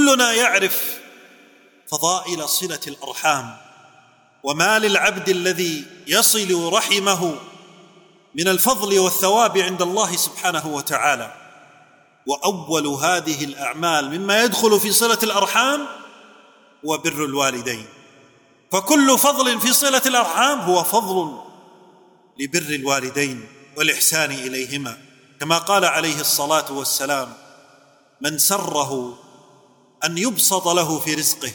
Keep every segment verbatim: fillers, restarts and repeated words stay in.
كلنا يعرف فضائل صلة الأرحام، وما للعبد الذي يصل رحمه من الفضل والثواب عند الله سبحانه وتعالى. وأول هذه الأعمال مما يدخل في صلة الأرحام هو بر الوالدين، فكل فضل في صلة الأرحام هو فضل لبر الوالدين والإحسان إليهما، كما قال عليه الصلاة والسلام: من سره أن يبسط له في رزقه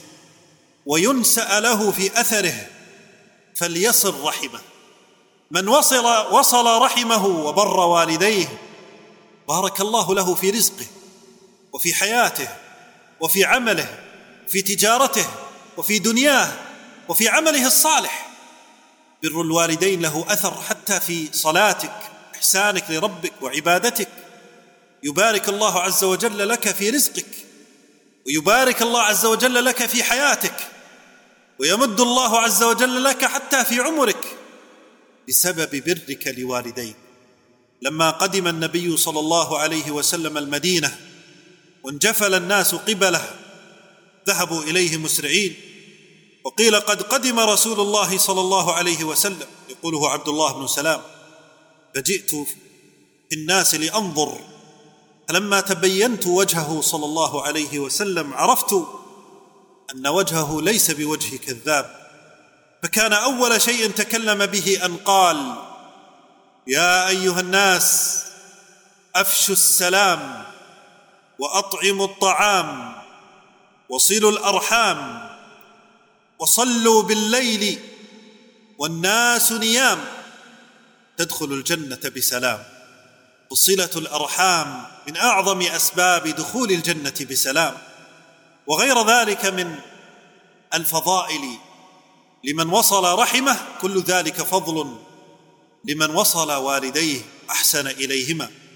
وينسأ له في أثره فليصل رحمه. من وصل, وصل رحمه وبر والديه بارك الله له في رزقه وفي حياته وفي عمله، في تجارته وفي دنياه وفي عمله الصالح. بر الوالدين له أثر حتى في صلاتك، إحسانك لربك وعبادتك. يبارك الله عز وجل لك في رزقك، ويبارك الله عز وجل لك في حياتك، ويمد الله عز وجل لك حتى في عمرك بسبب برك لوالديك. لما قدم النبي صلى الله عليه وسلم المدينة وانجفل الناس قبله ذهبوا إليه مسرعين، وقيل قد قدم رسول الله صلى الله عليه وسلم، يقوله عبد الله بن سلام: فجئت في الناس لأنظر، فلما تبينت وجهه صلى الله عليه وسلم عرفت أن وجهه ليس بوجه كذاب، فكان أول شيء تكلم به أن قال: يا أيها الناس أفشوا السلام وأطعموا الطعام وصلوا الأرحام وصلوا بالليل والناس نيام تدخل الجنة بسلام. وصلة الأرحام من أعظم أسباب دخول الجنة بسلام، وغير ذلك من الفضائل لمن وصل رحمه، كل ذلك فضل لمن وصل والديه أحسن إليهما.